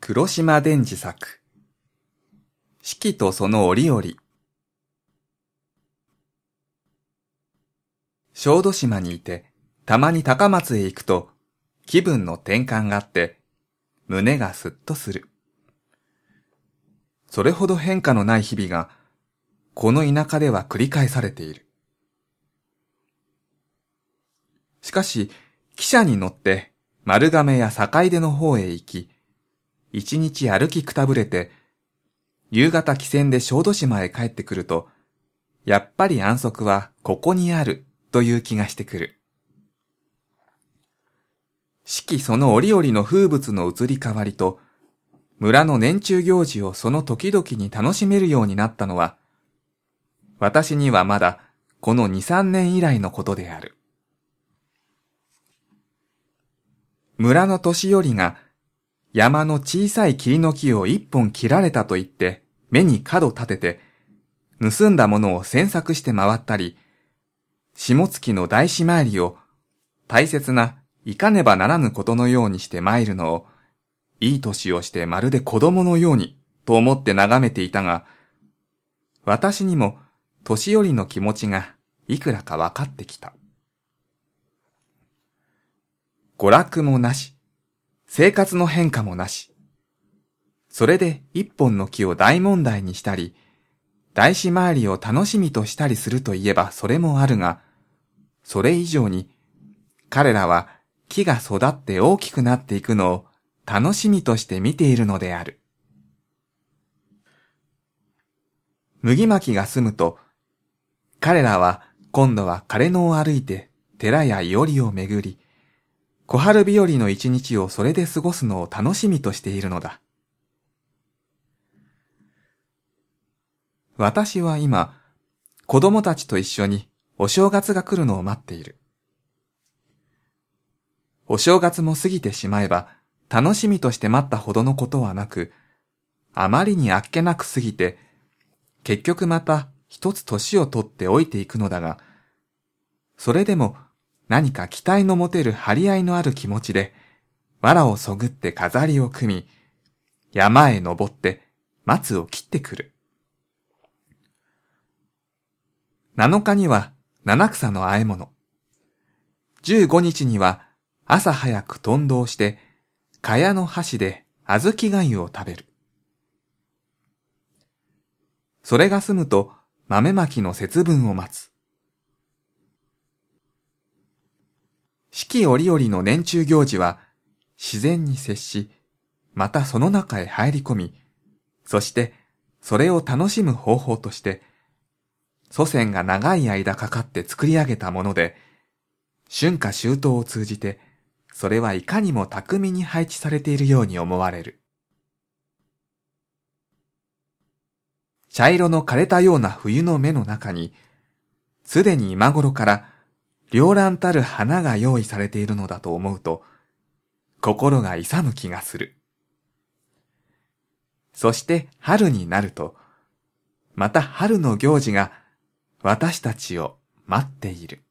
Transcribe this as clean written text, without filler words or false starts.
黒島伝次作。四季とその折々。小豆島にいて、たまに高松へ行くと、気分の転換があって、胸がすっとする。それほど変化のない日々が、この田舎では繰り返されている。しかし、汽車に乗って丸亀や坂出の方へ行き、一日歩きくたぶれて、夕方汽船で小豆島へ帰ってくると、やっぱり安息はここにあるという気がしてくる。四季その折々の風物の移り変わりと、村の年中行事をその時々に楽しめるようになったのは、私にはまだこの2、3年以来のことである。村の年寄りが山の小さい桐の木を一本切られたと言って目に角立てて、盗んだものを詮索して回ったり、下月の大師参りを大切ないかねばならぬことのようにして参るのを、いい年をしてまるで子供のようにと思って眺めていたが、私にも年寄りの気持ちがいくらか分かってきた。娯楽もなし、生活の変化もなし。それで一本の木を大問題にしたり、大師回りを楽しみとしたりするといえばそれもあるが、それ以上に彼らは木が育って大きくなっていくのを楽しみとして見ているのである。麦巻きが済むと、彼らは今度は枯れ野を歩いて寺やいおりを巡り、小春日和の一日をそれで過ごすのを楽しみとしているのだ。私は今、子供たちと一緒にお正月が来るのを待っている。お正月も過ぎてしまえば、楽しみとして待ったほどのことはなく、あまりにあっけなく過ぎて、結局また一つ年を取って老いていくのだが、それでも何か期待の持てる張り合いのある気持ちで、藁をそぐって飾りを組み、山へ登って松を切ってくる。7日には七草の和え物。15日には朝早くとんどをして、茅の箸で小豆がゆを食べる。それが済むと豆まきの節分を待つ。四季折々の年中行事は自然に接し、またその中へ入り込み、そしてそれを楽しむ方法として、祖先が長い間かかって作り上げたもので、春夏秋冬を通じて、それはいかにも巧みに配置されているように思われる。茶色の枯れたような冬の目の中に、すでに今頃から両乱たる花が用意されているのだと思うと、心が勇む気がする。そして春になると、また春の行事が私たちを待っている。